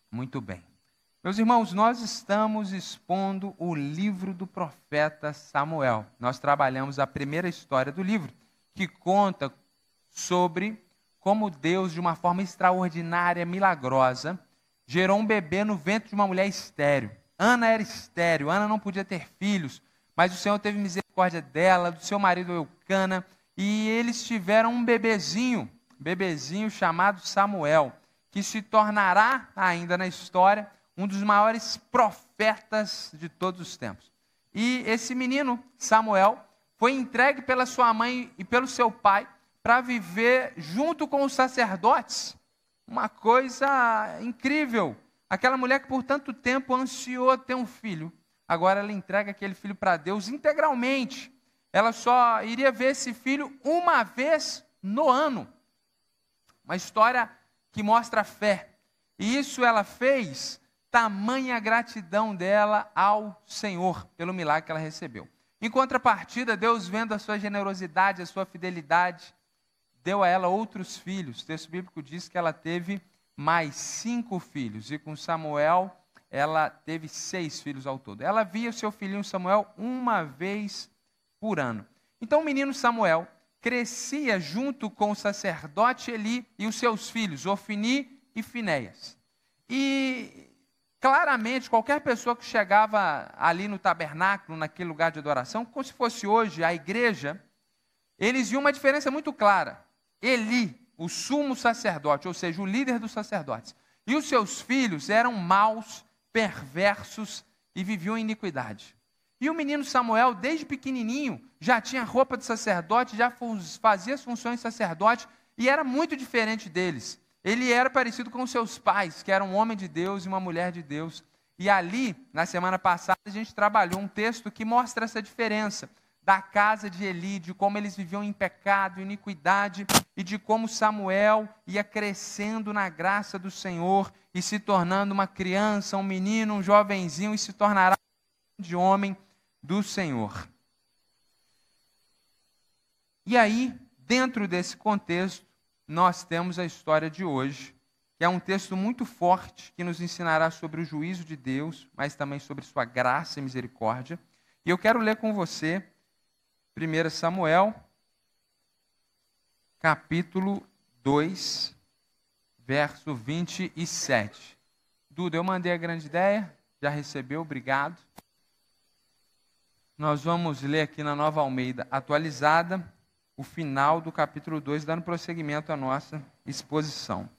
Muito bem. Meus irmãos, nós estamos expondo o livro do profeta Samuel. Nós trabalhamos a primeira história do livro, que conta sobre como Deus, de uma forma extraordinária, milagrosa, gerou um bebê no ventre de uma mulher estéril. Ana era estéril, Ana não podia ter filhos, mas o Senhor teve misericórdia dela, do seu marido Eucana, e eles tiveram um bebezinho chamado Samuel, que se tornará, ainda na história, um dos maiores profetas de todos os tempos. E esse menino, Samuel, foi entregue pela sua mãe e pelo seu pai para viver junto com os sacerdotes. Uma coisa incrível. Aquela mulher que por tanto tempo ansiou ter um filho, agora ela entrega aquele filho para Deus integralmente. Ela só iria ver esse filho uma vez no ano. Uma história que mostra fé. E isso ela fez, tamanha gratidão dela ao Senhor pelo milagre que ela recebeu. Em contrapartida, Deus, vendo a sua generosidade, a sua fidelidade, deu a ela outros filhos. O texto bíblico diz que ela teve mais 5 filhos. E com Samuel, ela teve 6 filhos ao todo. Ela via o seu filhinho Samuel uma vez por ano. Então o menino Samuel crescia junto com o sacerdote Eli e os seus filhos, Ofni e Finéias. E claramente qualquer pessoa que chegava ali no tabernáculo, naquele lugar de adoração, como se fosse hoje a igreja, eles viam uma diferença muito clara. Eli, o sumo sacerdote, ou seja, o líder dos sacerdotes, e os seus filhos eram maus, perversos e viviam em iniquidade. E o menino Samuel, desde pequenininho, já tinha roupa de sacerdote, já fazia as funções de sacerdote e era muito diferente deles. Ele era parecido com seus pais, que eram um homem de Deus e uma mulher de Deus. E ali, na semana passada, a gente trabalhou um texto que mostra essa diferença da casa de Eli, de como eles viviam em pecado, iniquidade, e de como Samuel ia crescendo na graça do Senhor e se tornando uma criança, um menino, um jovenzinho, e se tornará um grande homem do Senhor. E aí, dentro desse contexto, nós temos a história de hoje, que é um texto muito forte, que nos ensinará sobre o juízo de Deus, mas também sobre sua graça e misericórdia. E eu quero ler com você 1 Samuel, capítulo 2, verso 27. Duda, eu mandei a grande ideia, já recebeu, obrigado. Nós vamos ler aqui na Nova Almeida atualizada, o final do capítulo 2, dando prosseguimento à nossa exposição.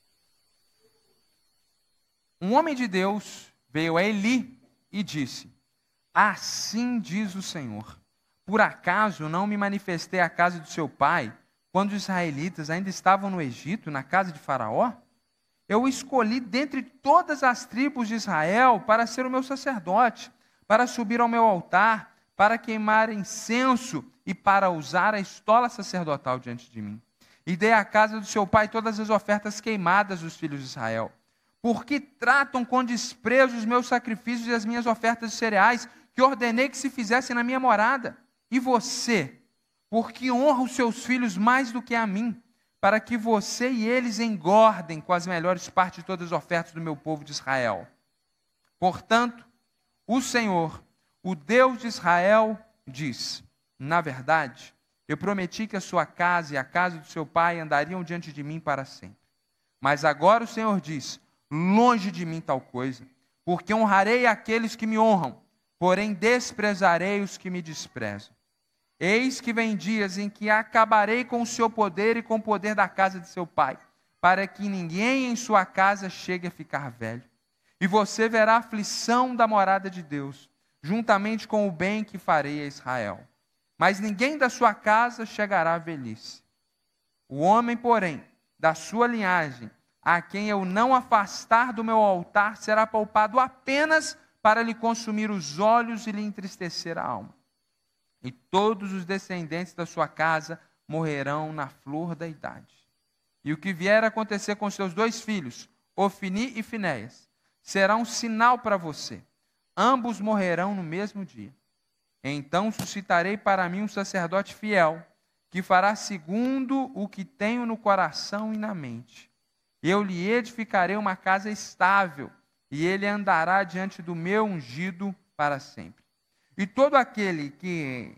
Um homem de Deus veio a Eli e disse: assim diz o Senhor, por acaso não me manifestei à casa do seu pai, quando os israelitas ainda estavam no Egito, na casa de Faraó? Eu o escolhi dentre todas as tribos de Israel para ser o meu sacerdote, para subir ao meu altar, para queimar incenso e para usar a estola sacerdotal diante de mim. E dei à casa do seu pai todas as ofertas queimadas dos filhos de Israel. Porque tratam com desprezo os meus sacrifícios e as minhas ofertas de cereais, que ordenei que se fizessem na minha morada. E você, porque honra os seus filhos mais do que a mim, para que você e eles engordem com as melhores partes de todas as ofertas do meu povo de Israel. Portanto, o Senhor, o Deus de Israel, diz: na verdade, eu prometi que a sua casa e a casa do seu pai andariam diante de mim para sempre. Mas agora o Senhor diz: longe de mim tal coisa, porque honrarei aqueles que me honram, porém desprezarei os que me desprezam. Eis que vem dias em que acabarei com o seu poder e com o poder da casa de seu pai, para que ninguém em sua casa chegue a ficar velho. E você verá a aflição da morada de Deus, juntamente com o bem que farei a Israel. Mas ninguém da sua casa chegará à velhice. O homem, porém, da sua linhagem, a quem eu não afastar do meu altar, será poupado apenas para lhe consumir os olhos e lhe entristecer a alma. E todos os descendentes da sua casa morrerão na flor da idade. E o que vier a acontecer com seus 2 filhos, Ofni e Finéias, será um sinal para você. Ambos morrerão no mesmo dia. Então suscitarei para mim um sacerdote fiel, que fará segundo o que tenho no coração e na mente. Eu lhe edificarei uma casa estável, e ele andará diante do meu ungido para sempre. E todo aquele que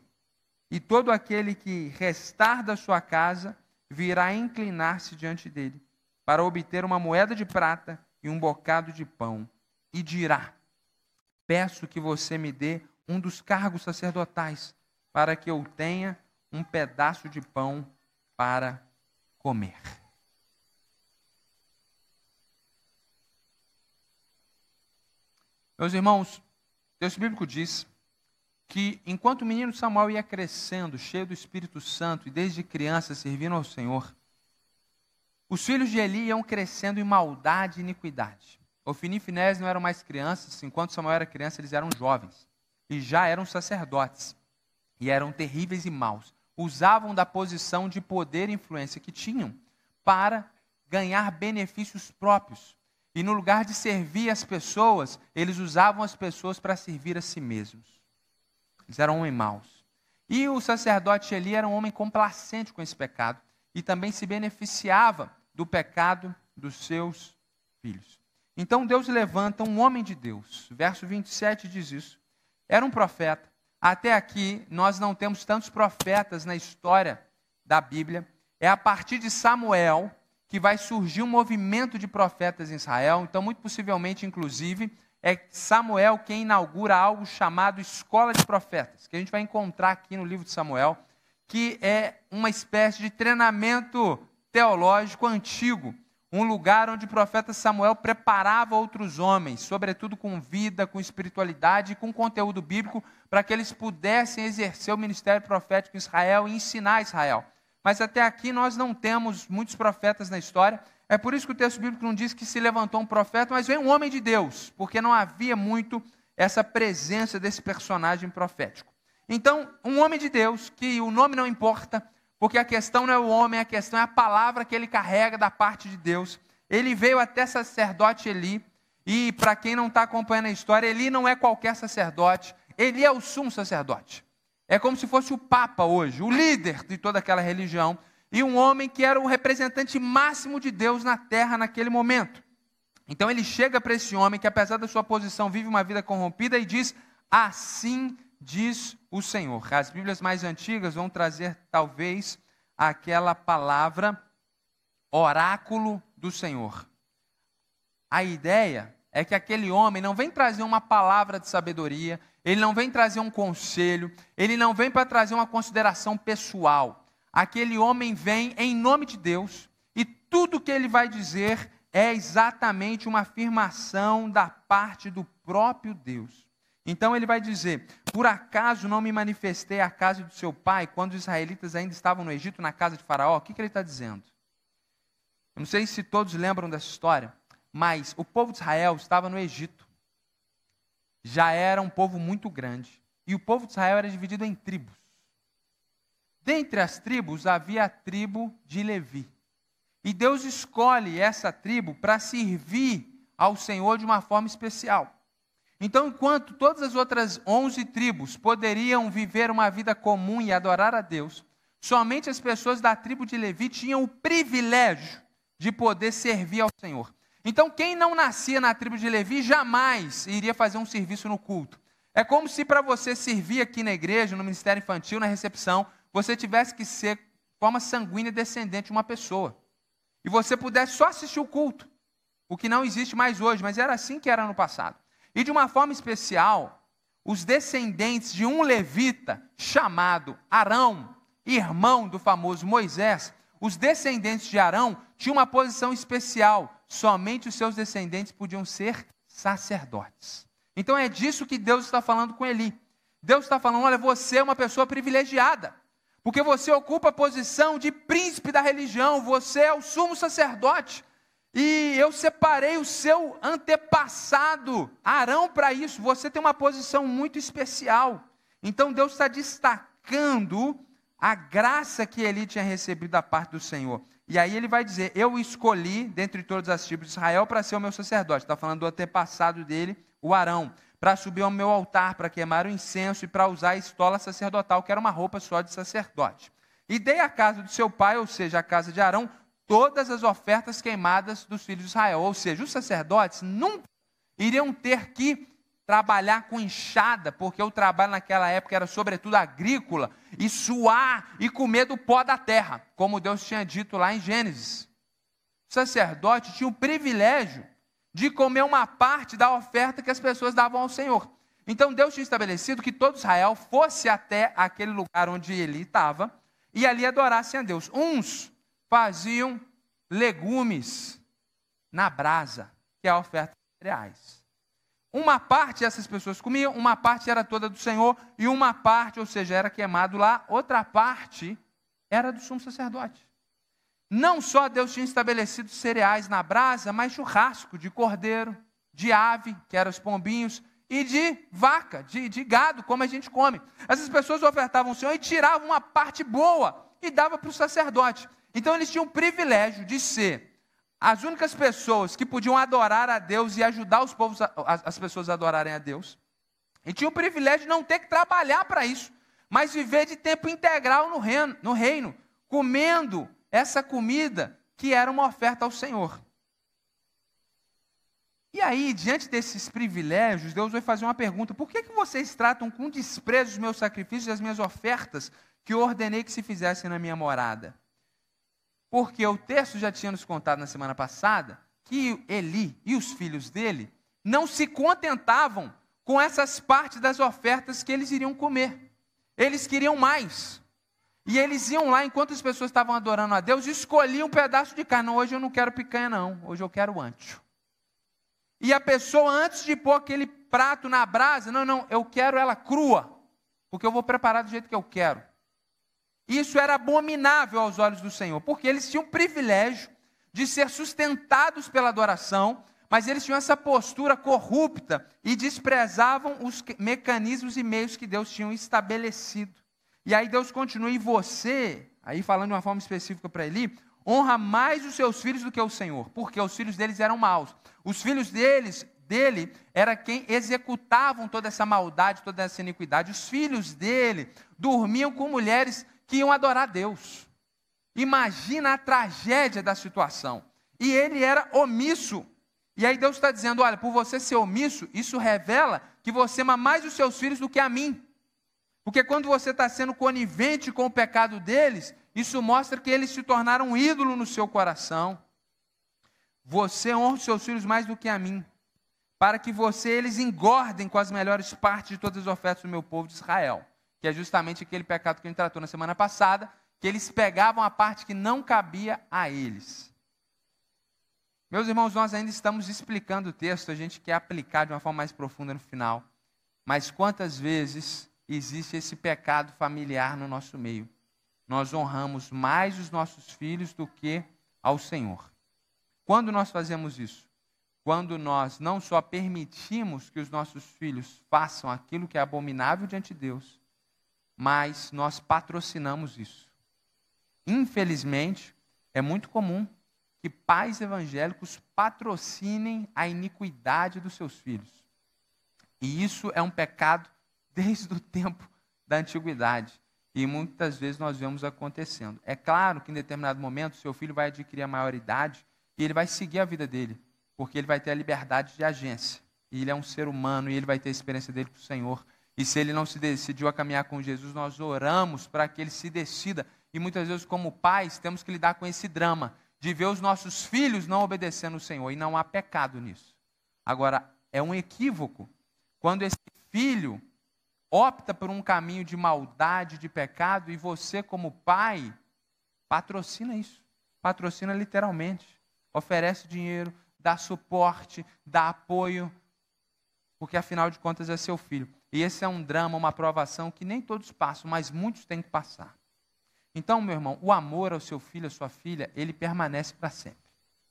restar da sua casa virá inclinar-se diante dele, para obter uma moeda de prata e um bocado de pão, e dirá: peço que você me dê um dos cargos sacerdotais, para que eu tenha um pedaço de pão para comer. Meus irmãos, o texto bíblico diz que enquanto o menino Samuel ia crescendo, cheio do Espírito Santo, e desde criança servindo ao Senhor, os filhos de Eli iam crescendo em maldade e iniquidade. Ofni e Finéias não eram mais crianças, enquanto Samuel era criança, eles eram jovens, e já eram sacerdotes, e eram terríveis e maus. Usavam da posição de poder e influência que tinham para ganhar benefícios próprios. E no lugar de servir as pessoas, eles usavam as pessoas para servir a si mesmos. Eles eram homens maus. E o sacerdote Eli era um homem complacente com esse pecado e também se beneficiava do pecado dos seus filhos. Então Deus levanta um homem de Deus. Verso 27 diz isso. Era um profeta. Até aqui nós não temos tantos profetas na história da Bíblia. É a partir de Samuel que vai surgir um movimento de profetas em Israel. Então, muito possivelmente, inclusive, é Samuel quem inaugura algo chamado Escola de Profetas, que a gente vai encontrar aqui no livro de Samuel, que é uma espécie de treinamento teológico antigo, um lugar onde o profeta Samuel preparava outros homens, sobretudo com vida, com espiritualidade e com conteúdo bíblico, para que eles pudessem exercer o ministério profético em Israel e ensinar Israel. Mas até aqui nós não temos muitos profetas na história. É por isso que o texto bíblico não diz que se levantou um profeta, mas veio um homem de Deus, porque não havia muito essa presença desse personagem profético. Então, um homem de Deus, que o nome não importa, porque a questão não é o homem, a questão é a palavra que ele carrega da parte de Deus. Ele veio até sacerdote Eli, e para quem não está acompanhando a história, Eli não é qualquer sacerdote, Eli é o sumo sacerdote. É como se fosse o Papa hoje, o líder de toda aquela religião, e um homem que era o representante máximo de Deus na terra naquele momento. Então ele chega para esse homem que, apesar da sua posição, vive uma vida corrompida e diz: assim diz o Senhor. As Bíblias mais antigas vão trazer, talvez, aquela palavra oráculo do Senhor. A ideia é que aquele homem não vem trazer uma palavra de sabedoria, ele não vem trazer um conselho, ele não vem para trazer uma consideração pessoal. Aquele homem vem em nome de Deus e tudo que ele vai dizer é exatamente uma afirmação da parte do próprio Deus. Então ele vai dizer: por acaso não me manifestei à casa do seu pai quando os israelitas ainda estavam no Egito, na casa de Faraó? O que ele está dizendo? Eu não sei se todos lembram dessa história, mas o povo de Israel estava no Egito. Já era um povo muito grande. E o povo de Israel era dividido em tribos. Dentre as tribos havia a tribo de Levi. E Deus escolhe essa tribo para servir ao Senhor de uma forma especial. Então, enquanto todas as outras 11 tribos poderiam viver uma vida comum e adorar a Deus, somente as pessoas da tribo de Levi tinham o privilégio de poder servir ao Senhor. Então, quem não nascia na tribo de Levi jamais iria fazer um serviço no culto. É como se para você servir aqui na igreja, no ministério infantil, na recepção, você tivesse que ser de forma sanguínea descendente de uma pessoa. E você pudesse só assistir o culto, o que não existe mais hoje, mas era assim que era no passado. E de uma forma especial, os descendentes de um levita chamado Arão, irmão do famoso Moisés, os descendentes de Arão tinham uma posição especial. Somente os seus descendentes podiam ser sacerdotes. Então é disso que Deus está falando com Eli. Deus está falando: olha, você é uma pessoa privilegiada, porque você ocupa a posição de príncipe da religião, você é o sumo sacerdote, e eu separei o seu antepassado, Arão, para isso. Você tem uma posição muito especial. Então Deus está destacando a graça que Eli tinha recebido da parte do Senhor. E aí ele vai dizer: eu escolhi, dentre todas as tribos de Israel, para ser o meu sacerdote. Está falando do antepassado dele, o Arão, para subir ao meu altar, para queimar o incenso e para usar a estola sacerdotal, que era uma roupa só de sacerdote. E dei à casa do seu pai, ou seja, a casa de Arão, todas as ofertas queimadas dos filhos de Israel. Ou seja, os sacerdotes nunca iriam ter que trabalhar com enxada, porque o trabalho naquela época era sobretudo agrícola, e suar e comer do pó da terra, como Deus tinha dito lá em Gênesis. O sacerdote tinha o privilégio de comer uma parte da oferta que as pessoas davam ao Senhor. Então Deus tinha estabelecido que todo Israel fosse até aquele lugar onde ele estava, e ali adorassem a Deus. Uns faziam legumes na brasa, que é a oferta de cereais. Uma parte essas pessoas comiam, uma parte era toda do Senhor, e uma parte, ou seja, era queimado lá, outra parte era do sumo sacerdote. Não só Deus tinha estabelecido cereais na brasa, mas churrasco de cordeiro, de ave, que eram os pombinhos, e de vaca, de gado, como a gente come. Essas pessoas ofertavam ao Senhor e tiravam uma parte boa e davam para o sacerdote. Então eles tinham o privilégio de ser as únicas pessoas que podiam adorar a Deus e ajudar os povos, as pessoas a adorarem a Deus. E tinham o privilégio de não ter que trabalhar para isso, mas viver de tempo integral no reino, comendo essa comida que era uma oferta ao Senhor. E aí, diante desses privilégios, Deus vai fazer uma pergunta: por que vocês tratam com desprezo os meus sacrifícios e as minhas ofertas que eu ordenei que se fizessem na minha morada? Porque o texto já tinha nos contado na semana passada que Eli e os filhos dele não se contentavam com essas partes das ofertas que eles iriam comer. Eles queriam mais. E eles iam lá, enquanto as pessoas estavam adorando a Deus, escolhiam um pedaço de carne. Não, hoje eu não quero picanha não, hoje eu quero ancho. E a pessoa, antes de pôr aquele prato na brasa, não, eu quero ela crua, porque eu vou preparar do jeito que eu quero. Isso era abominável aos olhos do Senhor, porque eles tinham o privilégio de ser sustentados pela adoração, mas eles tinham essa postura corrupta e desprezavam os mecanismos e meios que Deus tinha estabelecido. E aí Deus continua: e você, aí falando de uma forma específica para Eli, honra mais os seus filhos do que o Senhor, porque os filhos deles eram maus. Os filhos dele era quem executavam toda essa maldade, toda essa iniquidade. Os filhos dele dormiam com mulheres que iam adorar a Deus. Imagina a tragédia da situação. E ele era omisso. E aí Deus está dizendo: olha, por você ser omisso, isso revela que você ama mais os seus filhos do que a mim. Porque quando você está sendo conivente com o pecado deles, isso mostra que eles se tornaram um ídolo no seu coração. Você honra os seus filhos mais do que a mim, para que eles engordem com as melhores partes de todas as ofertas do meu povo de Israel, que é justamente aquele pecado que a gente tratou na semana passada, que eles pegavam a parte que não cabia a eles. Meus irmãos, nós ainda estamos explicando o texto, a gente quer aplicar de uma forma mais profunda no final, mas quantas vezes existe esse pecado familiar no nosso meio? Nós honramos mais os nossos filhos do que ao Senhor. Quando nós fazemos isso? Quando nós não só permitimos que os nossos filhos façam aquilo que é abominável diante de Deus, mas nós patrocinamos isso. Infelizmente, é muito comum que pais evangélicos patrocinem a iniquidade dos seus filhos. E isso é um pecado desde o tempo da antiguidade. E muitas vezes nós vemos acontecendo. É claro que em determinado momento seu filho vai adquirir a maioridade e ele vai seguir a vida dele, porque ele vai ter a liberdade de agência. E ele é um ser humano e ele vai ter a experiência dele com o Senhor. E se ele não se decidiu a caminhar com Jesus, nós oramos para que ele se decida. E muitas vezes, como pais, temos que lidar com esse drama de ver os nossos filhos não obedecendo o Senhor. E não há pecado nisso. Agora, é um equívoco quando esse filho opta por um caminho de maldade, de pecado, e você, como pai, patrocina isso. Patrocina literalmente. Oferece dinheiro, dá suporte, dá apoio, porque afinal de contas é seu filho. E esse é um drama, uma provação que nem todos passam, mas muitos têm que passar. Então, meu irmão, o amor ao seu filho, à sua filha, ele permanece para sempre.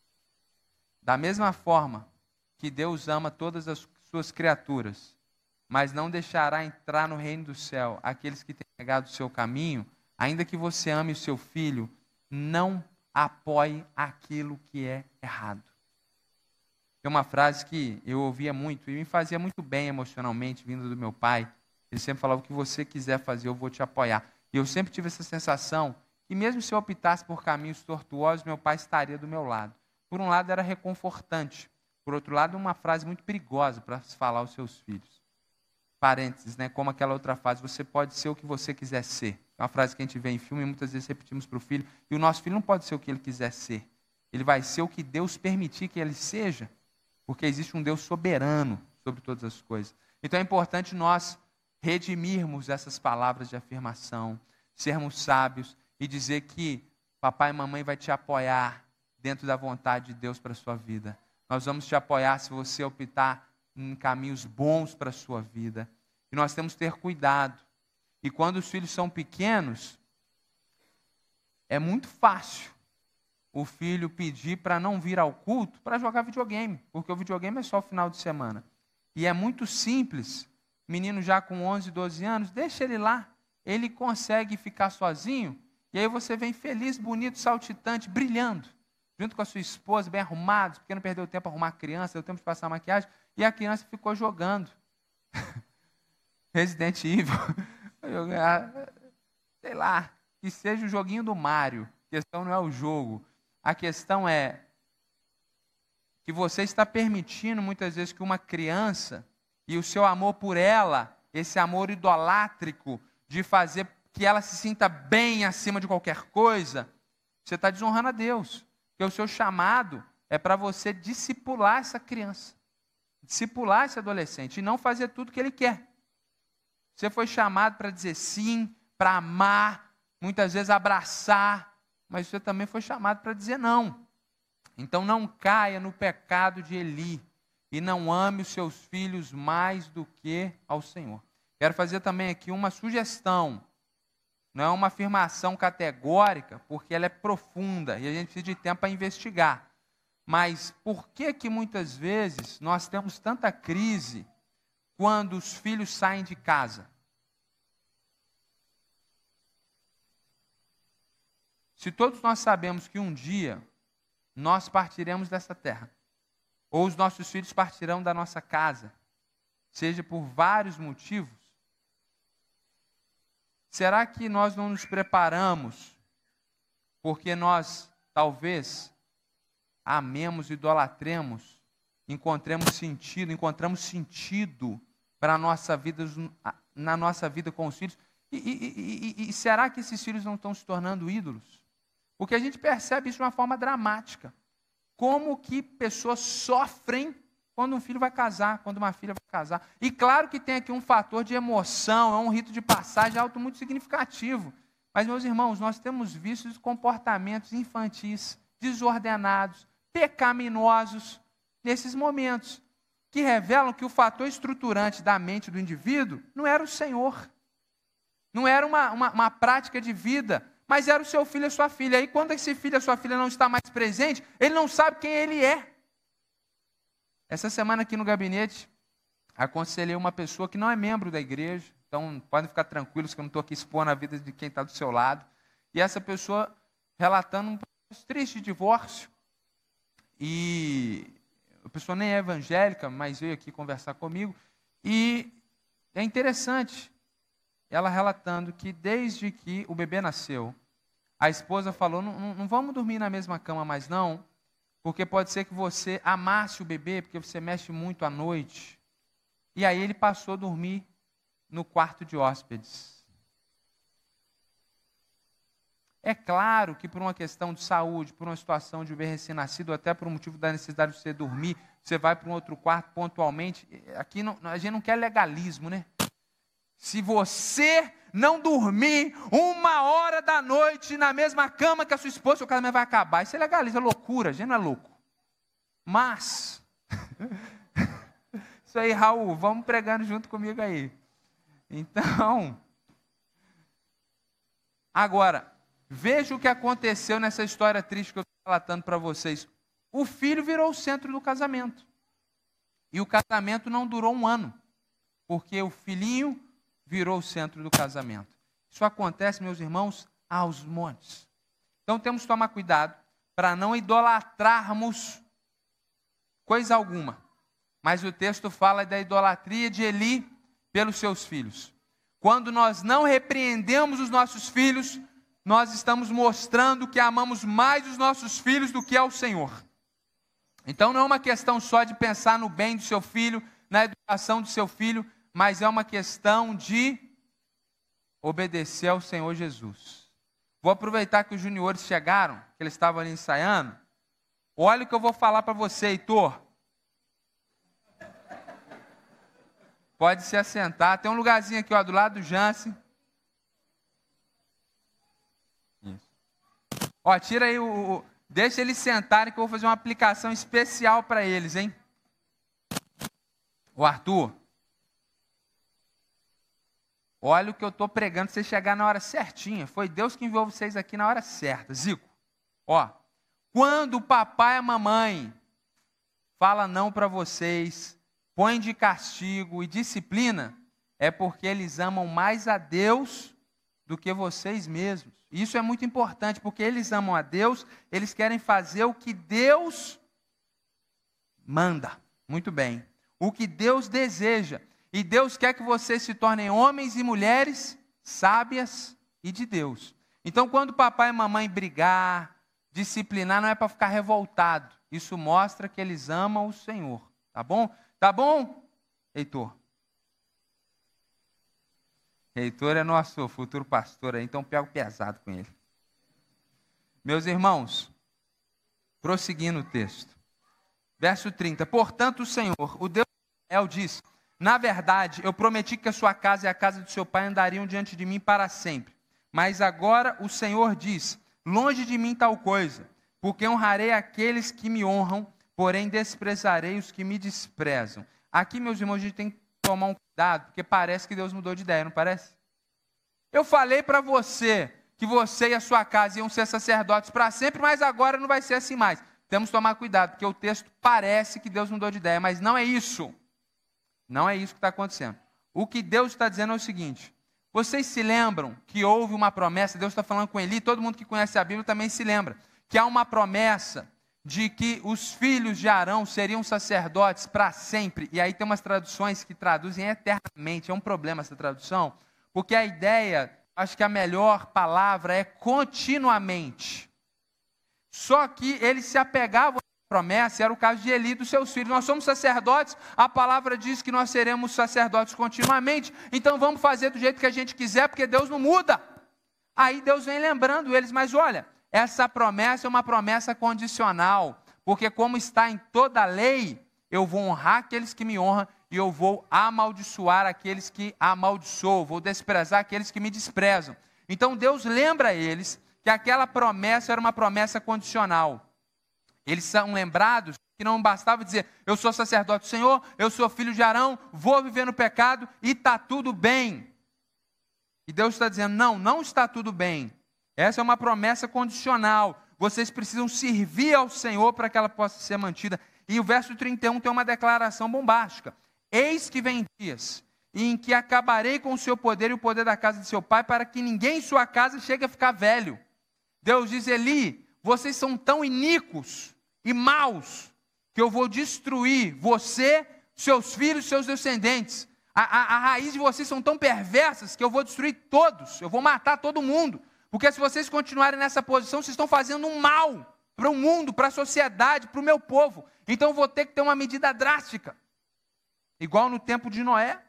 Da mesma forma que Deus ama todas as suas criaturas, mas não deixará entrar no reino do céu aqueles que têm negado o seu caminho, ainda que você ame o seu filho, não apoie aquilo que é errado. Tem uma frase que eu ouvia muito e me fazia muito bem emocionalmente, vindo do meu pai. Ele sempre falava: o que você quiser fazer, eu vou te apoiar. E eu sempre tive essa sensação que mesmo se eu optasse por caminhos tortuosos, meu pai estaria do meu lado. Por um lado era reconfortante, por outro lado uma frase muito perigosa para se falar aos seus filhos. Parênteses, né? Como aquela outra frase, você pode ser o que você quiser ser. É uma frase que a gente vê em filme e muitas vezes repetimos para o filho. E o nosso filho não pode ser o que ele quiser ser. Ele vai ser o que Deus permitir que ele seja, porque existe um Deus soberano sobre todas as coisas. Então é importante nós redimirmos essas palavras de afirmação, sermos sábios e dizer que papai e mamãe vai te apoiar dentro da vontade de Deus para a sua vida. Nós vamos te apoiar se você optar em caminhos bons para a sua vida. E nós temos que ter cuidado. E quando os filhos são pequenos, é muito fácil o filho pedir para não vir ao culto para jogar videogame, porque o videogame é só o final de semana. E é muito simples, menino já com 11, 12 anos, deixa ele lá, ele consegue ficar sozinho, e aí você vem feliz, bonito, saltitante, brilhando, junto com a sua esposa, bem arrumados, porque não perdeu tempo a arrumar a criança, deu tempo de passar a maquiagem, e a criança ficou jogando. Resident Evil, sei lá, que seja o joguinho do Mario, a questão não é o jogo, a questão é que você está permitindo muitas vezes que uma criança, e o seu amor por ela, esse amor idolátrico, de fazer que ela se sinta bem acima de qualquer coisa, você está desonrando a Deus. Porque o seu chamado é para você discipular essa criança, discipular esse adolescente, e não fazer tudo que ele quer. Você foi chamado para dizer sim, para amar, muitas vezes abraçar, mas você também foi chamado para dizer não. Então não caia no pecado de Eli e não ame os seus filhos mais do que ao Senhor. Quero fazer também aqui uma sugestão. Não é uma afirmação categórica, porque ela é profunda e a gente precisa de tempo para investigar. Mas por que muitas vezes nós temos tanta crise quando os filhos saem de casa? Se todos nós sabemos que um dia nós partiremos dessa terra, ou os nossos filhos partirão da nossa casa, seja por vários motivos, será que nós não nos preparamos porque nós, talvez, amemos, idolatremos, encontramos sentido para a nossa vida, na nossa vida com os filhos? E será que esses filhos não estão se tornando ídolos? Porque a gente percebe isso de uma forma dramática. Como que pessoas sofrem quando um filho vai casar, quando uma filha vai casar. E claro que tem aqui um fator de emoção, é um rito de passagem algo muito significativo. Mas, meus irmãos, nós temos visto comportamentos infantis, desordenados, pecaminosos, nesses momentos, que revelam que o fator estruturante da mente do indivíduo não era o Senhor. Não era uma prática de vida, mas era o seu filho e a sua filha. Aí quando esse filho e a sua filha não está mais presente, ele não sabe quem ele é. Essa semana aqui no gabinete, aconselhei uma pessoa que não é membro da igreja, então podem ficar tranquilos que eu não estou aqui expondo a vida de quem está do seu lado. E essa pessoa relatando um processo triste de divórcio. E a pessoa nem é evangélica, mas veio aqui conversar comigo. E é interessante ela relatando que desde que o bebê nasceu, a esposa falou, não vamos dormir na mesma cama mais não, porque pode ser que você amasse o bebê, porque você mexe muito à noite. E aí ele passou a dormir no quarto de hóspedes. É claro que por uma questão de saúde, por uma situação de bebê recém-nascido, ou até por um motivo da necessidade de você dormir, você vai para um outro quarto pontualmente. Aqui a gente não quer legalismo, né? Se você não dormir 1h da noite na mesma cama que a sua esposa, seu casamento vai acabar. Isso é legalismo, é loucura, a gente não é louco. Mas, isso aí, Raul, vamos pregando junto comigo aí. Então, agora, veja o que aconteceu nessa história triste que eu estou relatando para vocês. O filho virou o centro do casamento. E o casamento não durou 1 ano, porque o filhinho virou o centro do casamento. Isso acontece, meus irmãos, aos montes. Então temos que tomar cuidado para não idolatrarmos coisa alguma. Mas o texto fala da idolatria de Eli pelos seus filhos. Quando nós não repreendemos os nossos filhos, nós estamos mostrando que amamos mais os nossos filhos do que ao Senhor. Então não é uma questão só de pensar no bem do seu filho, na educação do seu filho, mas é uma questão de obedecer ao Senhor Jesus. Vou aproveitar que os juniores chegaram, que eles estavam ali ensaiando. Olha o que eu vou falar para você, Heitor. Pode se assentar. Tem um lugarzinho aqui, ó, do lado do Jansen. Isso. Ó, tira aí deixa eles sentarem que eu vou fazer uma aplicação especial para eles, hein? O Arthur. Olha o que eu estou pregando, você chegar na hora certinha. Foi Deus que enviou vocês aqui na hora certa. Zico, ó. Quando o papai e a mamãe fala não para vocês, põe de castigo e disciplina, é porque eles amam mais a Deus do que vocês mesmos. Isso é muito importante, porque eles amam a Deus, eles querem fazer o que Deus manda. Muito bem. O que Deus deseja. E Deus quer que vocês se tornem homens e mulheres sábias e de Deus. Então, quando papai e mamãe brigar, disciplinar, não é para ficar revoltado. Isso mostra que eles amam o Senhor. Tá bom? Tá bom, Heitor? Heitor é nosso futuro pastor aí, então pego pesado com ele. Meus irmãos, prosseguindo o texto. Verso 30. Portanto, o Senhor, o Deus de Israel, diz: na verdade, eu prometi que a sua casa e a casa do seu pai andariam diante de mim para sempre. Mas agora o Senhor diz: longe de mim tal coisa, porque honrarei aqueles que me honram, porém desprezarei os que me desprezam. Aqui, meus irmãos, a gente tem que tomar um cuidado, porque parece que Deus mudou de ideia, não parece? Eu falei para você que você e a sua casa iam ser sacerdotes para sempre, mas agora não vai ser assim mais. Temos que tomar cuidado, porque o texto parece que Deus mudou de ideia, mas não é isso. Não é isso que está acontecendo. O que Deus está dizendo é o seguinte: vocês se lembram que houve uma promessa, Deus está falando com Eli, todo mundo que conhece a Bíblia também se lembra, que há uma promessa de que os filhos de Arão seriam sacerdotes para sempre. E aí tem umas traduções que traduzem eternamente. É um problema essa tradução, porque a ideia, acho que a melhor palavra é continuamente. Só que eles se apegavam à promessa, era o caso de Eli e dos seus filhos. Nós somos sacerdotes, a palavra diz que nós seremos sacerdotes continuamente, então vamos fazer do jeito que a gente quiser, porque Deus não muda. Aí Deus vem lembrando eles, mas olha, essa promessa é uma promessa condicional, porque como está em toda a lei, eu vou honrar aqueles que me honram e eu vou amaldiçoar aqueles que amaldiçoam, vou desprezar aqueles que me desprezam. Então Deus lembra eles que aquela promessa era uma promessa condicional. Eles são lembrados que não bastava dizer: eu sou sacerdote do Senhor, eu sou filho de Arão, vou viver no pecado e está tudo bem. E Deus está dizendo: não, não está tudo bem. Essa é uma promessa condicional. Vocês precisam servir ao Senhor para que ela possa ser mantida. E o verso 31 tem uma declaração bombástica: eis que vem dias em que acabarei com o seu poder e o poder da casa de seu pai, para que ninguém em sua casa chegue a ficar velho. Deus diz: Eli, vocês são tão iníquos e maus, que eu vou destruir você, seus filhos, seus descendentes. A raiz de vocês são tão perversas, que eu vou destruir todos, eu vou matar todo mundo. Porque se vocês continuarem nessa posição, vocês estão fazendo um mal para o mundo, para a sociedade, para o meu povo. Então eu vou ter que ter uma medida drástica. Igual no tempo de Noé.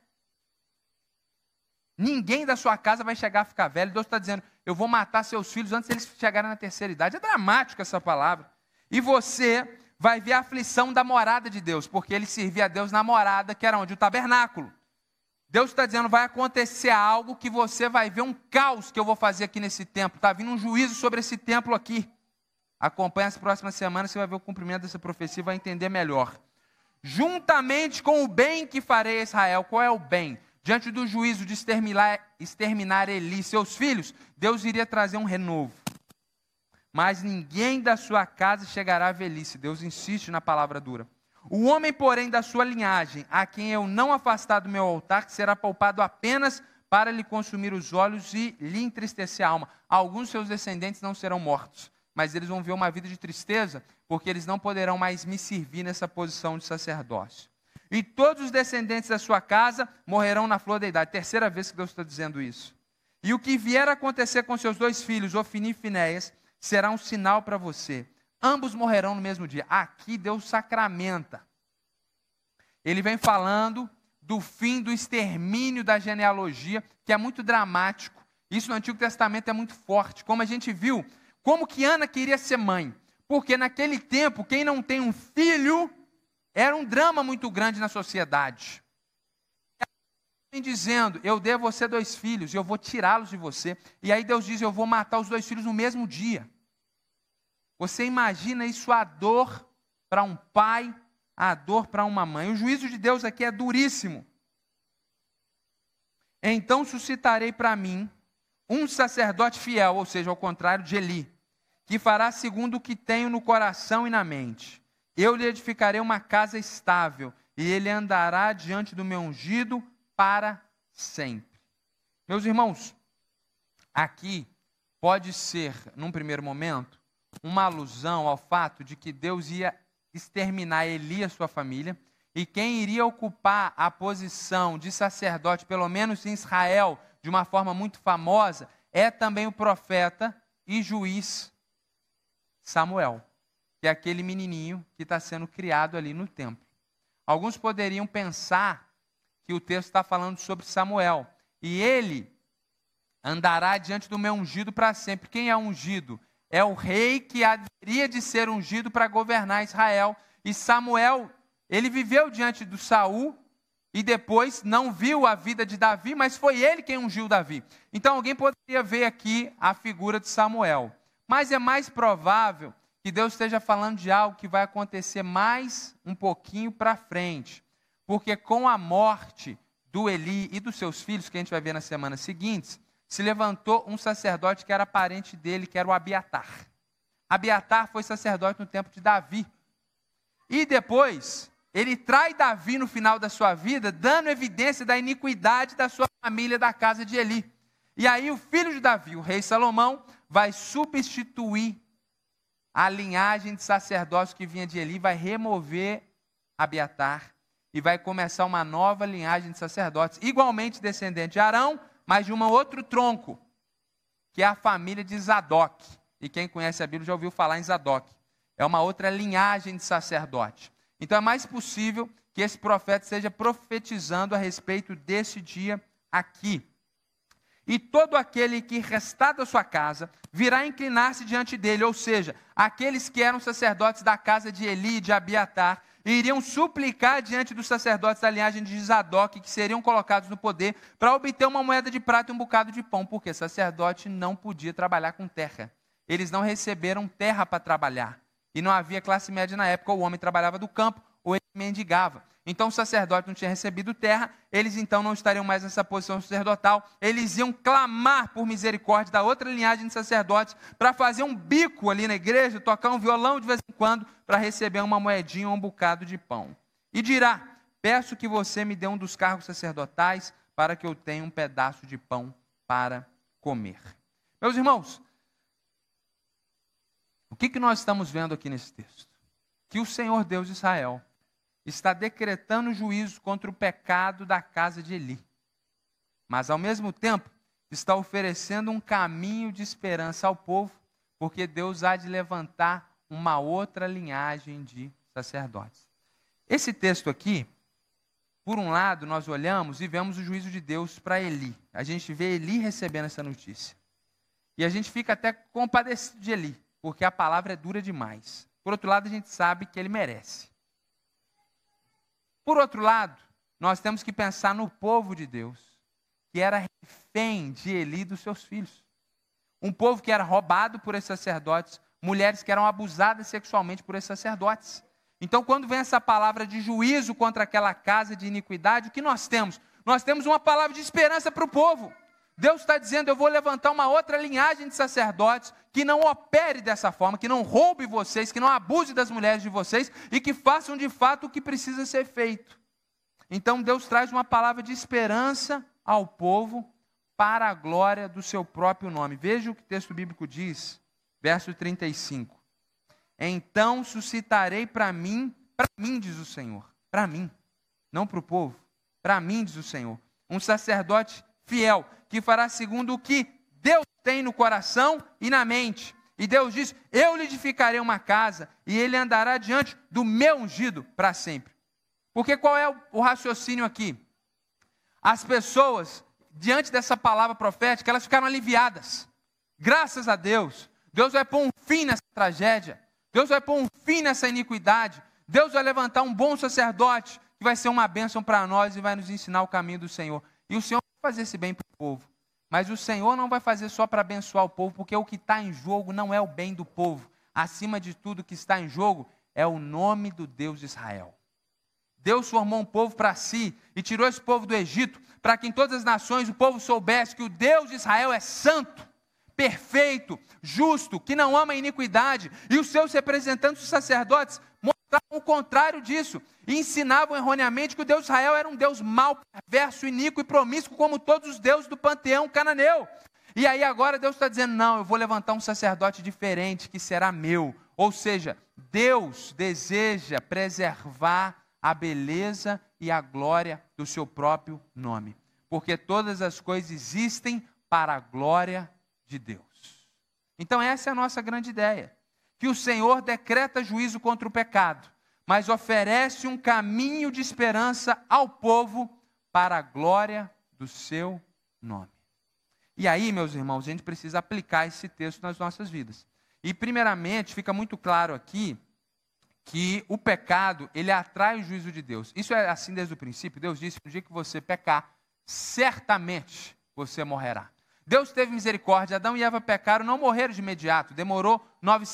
Ninguém da sua casa vai chegar a ficar velho. Deus está dizendo: eu vou matar seus filhos antes deles chegarem na terceira idade. É dramático essa palavra. E você vai ver a aflição da morada de Deus, porque ele servia a Deus na morada, que era onde? O tabernáculo. Deus está dizendo: vai acontecer algo que você vai ver um caos que eu vou fazer aqui nesse templo. Está vindo um juízo sobre esse templo aqui. Acompanhe as próximas semanas, você vai ver o cumprimento dessa profecia e vai entender melhor. Juntamente com o bem que farei a Israel. Qual é o bem? Diante do juízo de exterminar Eli e seus filhos, Deus iria trazer um renovo. Mas ninguém da sua casa chegará à velhice. Deus insiste na palavra dura. O homem, porém, da sua linhagem, a quem eu não afastar do meu altar, que será poupado apenas para lhe consumir os olhos e lhe entristecer a alma. Alguns de seus descendentes não serão mortos, mas eles vão ver uma vida de tristeza, porque eles não poderão mais me servir nessa posição de sacerdócio. E todos os descendentes da sua casa morrerão na flor da idade. Terceira vez que Deus está dizendo isso. E o que vier a acontecer com seus 2 filhos, Ofni e Finéias, será um sinal para você. Ambos morrerão no mesmo dia. Aqui Deus sacramenta. Ele vem falando do fim do extermínio da genealogia, que é muito dramático. Isso no Antigo Testamento é muito forte. Como a gente viu, como que Ana queria ser mãe. Porque naquele tempo, quem não tem um filho, era um drama muito grande na sociedade. Vem dizendo, eu dei a você 2 filhos, e eu vou tirá-los de você. E aí Deus diz, eu vou matar os 2 filhos no mesmo dia. Você imagina isso, a dor para um pai, a dor para uma mãe. O juízo de Deus aqui é duríssimo. Então suscitarei para mim um sacerdote fiel, ou seja, ao contrário de Eli, que fará segundo o que tenho no coração e na mente. Eu lhe edificarei uma casa estável, e ele andará diante do meu ungido para sempre. Meus irmãos, aqui pode ser, num primeiro momento, uma alusão ao fato de que Deus ia exterminar Eli e a sua família, e quem iria ocupar a posição de sacerdote, pelo menos em Israel, de uma forma muito famosa, é também o profeta e juiz Samuel, que é aquele menininho que está sendo criado ali no templo. Alguns poderiam pensar que o texto está falando sobre Samuel, e ele andará diante do meu ungido para sempre. Quem é ungido? É o rei que haveria de ser ungido para governar Israel. E Samuel, ele viveu diante do Saul, e depois não viu a vida de Davi, mas foi ele quem ungiu Davi. Então alguém poderia ver aqui a figura de Samuel. Mas é mais provável que Deus esteja falando de algo que vai acontecer mais um pouquinho para frente. Porque com a morte do Eli e dos seus filhos, que a gente vai ver nas semanas seguintes, se levantou um sacerdote que era parente dele, que era o Abiatar. Abiatar foi sacerdote no tempo de Davi. E depois, ele trai Davi no final da sua vida, dando evidência da iniquidade da sua família, da casa de Eli. E aí o filho de Davi, o rei Salomão, vai substituir a linhagem de sacerdócio que vinha de Eli, vai remover Abiatar e vai começar uma nova linhagem de sacerdotes, igualmente descendente de Arão, mas de um outro tronco, que é a família de Zadok. E quem conhece a Bíblia já ouviu falar em Zadok. É uma outra linhagem de sacerdote. Então é mais possível que esse profeta esteja profetizando a respeito desse dia aqui. E todo aquele que restar da sua casa virá inclinar-se diante dele, ou seja, aqueles que eram sacerdotes da casa de Eli e de Abiatar, iriam suplicar diante dos sacerdotes da linhagem de Zadok, que seriam colocados no poder, para obter uma moeda de prata e um bocado de pão, porque sacerdote não podia trabalhar com terra. Eles não receberam terra para trabalhar. E não havia classe média na época, o homem trabalhava do campo, ou ele mendigava. Então o sacerdote não tinha recebido terra, eles então não estariam mais nessa posição sacerdotal, eles iam clamar por misericórdia da outra linhagem de sacerdotes, para fazer um bico ali na igreja, tocar um violão de vez em quando, para receber uma moedinha ou um bocado de pão. E dirá, peço que você me dê um dos cargos sacerdotais, para que eu tenha um pedaço de pão para comer. Meus irmãos, o que nós estamos vendo aqui nesse texto? Que o Senhor Deus de Israel está decretando juízo contra o pecado da casa de Eli. Mas, ao mesmo tempo, está oferecendo um caminho de esperança ao povo, porque Deus há de levantar uma outra linhagem de sacerdotes. Esse texto aqui, por um lado, nós olhamos e vemos o juízo de Deus para Eli. A gente vê Eli recebendo essa notícia. E a gente fica até compadecido de Eli, porque a palavra é dura demais. Por outro lado, a gente sabe que ele merece. Por outro lado, nós temos que pensar no povo de Deus, que era refém de Eli e dos seus filhos. Um povo que era roubado por esses sacerdotes, mulheres que eram abusadas sexualmente por esses sacerdotes. Então, quando vem essa palavra de juízo contra aquela casa de iniquidade, o que nós temos? Nós temos uma palavra de esperança para o povo. Deus está dizendo, eu vou levantar uma outra linhagem de sacerdotes que não opere dessa forma, que não roube vocês, que não abuse das mulheres de vocês e que façam de fato o que precisa ser feito. Então Deus traz uma palavra de esperança ao povo para a glória do seu próprio nome. Veja o que o texto bíblico diz, verso 35. Então suscitarei para mim diz o Senhor, para mim, não para o povo, para mim diz o Senhor, um sacerdote fiel, que fará segundo o que Deus tem no coração e na mente. E Deus diz: eu lhe edificarei uma casa, e ele andará diante do meu ungido para sempre. Porque qual é o raciocínio aqui? As pessoas, diante dessa palavra profética, elas ficaram aliviadas. Graças a Deus. Deus vai pôr um fim nessa tragédia. Deus vai pôr um fim nessa iniquidade. Deus vai levantar um bom sacerdote, que vai ser uma bênção para nós e vai nos ensinar o caminho do Senhor. E o Senhor vai fazer esse bem para o povo. Mas o Senhor não vai fazer só para abençoar o povo, porque o que está em jogo não é o bem do povo. Acima de tudo, o que está em jogo é o nome do Deus de Israel. Deus formou um povo para si e tirou esse povo do Egito, para que em todas as nações o povo soubesse que o Deus de Israel é santo, perfeito, justo, que não ama a iniquidade. E os seus representantes, os sacerdotes, mostravam o contrário disso. E ensinavam erroneamente que o Deus de Israel era um Deus mau, perverso, iníquo e promíscuo, como todos os deuses do panteão cananeu. E aí agora Deus está dizendo: não, eu vou levantar um sacerdote diferente, que será meu. Ou seja, Deus deseja preservar a beleza e a glória do seu próprio nome. Porque todas as coisas existem para a glória de Deus. Então essa é a nossa grande ideia. Que o Senhor decreta juízo contra o pecado, mas oferece um caminho de esperança ao povo para a glória do seu nome. E aí, meus irmãos, a gente precisa aplicar esse texto nas nossas vidas. E primeiramente, fica muito claro aqui que o pecado, ele atrai o juízo de Deus. Isso é assim desde o princípio. Deus disse: no dia que você pecar, certamente você morrerá. Deus teve misericórdia. Adão e Eva pecaram, não morreram de imediato. Demorou